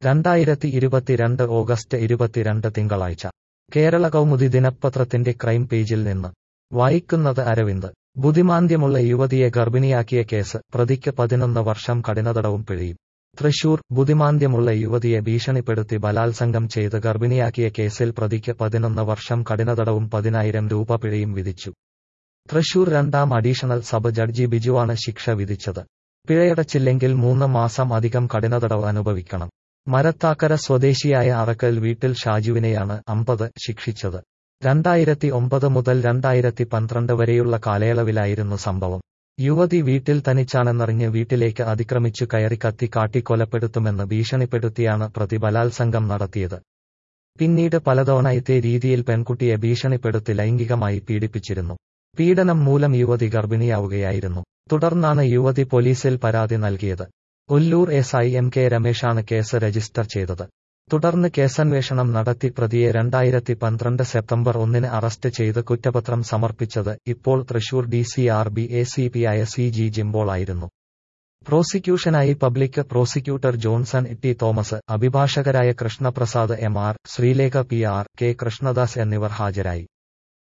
2022 August 22 തിങ്കളാഴ്ച കേരള കൗമുദി ദിനപത്രത്തിന്റെ crime പേജിൽ നിന്ന് വായിക്കുന്നത് അരവിന്ദ്. ബുദ്ധിമാന്ദ്യമുള്ള യുവതിയെ ഗർഭിണിയാക്കിയ കേസ്, പ്രതിക്ക് 11 വർഷം കഠിനതടവും പിഴയും. തൃശൂർ. ബുദ്ധിമാന്ദ്യമുള്ള യുവതിയെ ഭീഷണിപ്പെടുത്തി ബലാത്സംഗം ചെയ്ത് ഗർഭിണിയാക്കിയ കേസിൽ പ്രതിക്ക് 11 വർഷം കഠിനതടവും 10,000 രൂപ പിഴയും വിധിച്ചു. തൃശൂർ 2ാം അഡീഷണൽ സബ് ജഡ്ജി ബിജുവാണ് ശിക്ഷ വിധിച്ചത്. പിഴയടച്ചില്ലെങ്കിൽ 3 മാസം അധികം കഠിനതടവ് അനുഭവിക്കണം. മരത്താക്കര സ്വദേശിയായ അറക്കൽ വീട്ടിൽ ഷാജുവിനെയാണ് 50 ശിക്ഷിച്ചത്. 2009 മുതൽ 2012 വരെയുള്ള കാലയളവിലായിരുന്നു സംഭവം. യുവതി വീട്ടിൽ തനിച്ചാണെന്നറിഞ്ഞ് വീട്ടിലേക്ക് അതിക്രമിച്ചു കയറി കത്തി കാട്ടി കൊലപ്പെടുത്തുമെന്ന് ഭീഷണിപ്പെടുത്തിയാണ് പ്രതി ബലാത്സംഗം നടത്തിയത്. പിന്നീട് പലതവണ ഇതേ രീതിയിൽ പെൺകുട്ടിയെ ഭീഷണിപ്പെടുത്തി ലൈംഗികമായി പീഡിപ്പിച്ചിരുന്നു. പീഡനം മൂലം യുവതി ഗർഭിണിയാവുകയായിരുന്നു. തുടർന്നാണ് യുവതി പോലീസിൽ പരാതി നൽകിയത്. ഒല്ലൂർ എസ്ഐ MK രമേശാണ് കേസ് രജിസ്റ്റർ ചെയ്തത്. തുടർന്ന് കേസന്വേഷണം നടത്തി പ്രതിയെ 2012 സെപ്റ്റംബർ 1 അറസ്റ്റ് ചെയ്ത് കുറ്റപത്രം സമർപ്പിച്ചത് ഇപ്പോൾ തൃശൂർ DCRB ACP ആയ CG ജിംബോൾ ആയിരുന്നു. പ്രോസിക്യൂഷനായി public prosecutor Johnson T Thomas, അഭിഭാഷകരായ Krishnaprasad MR, Sreelekha PR, K Krishnadas എന്നിവർ ഹാജരായി.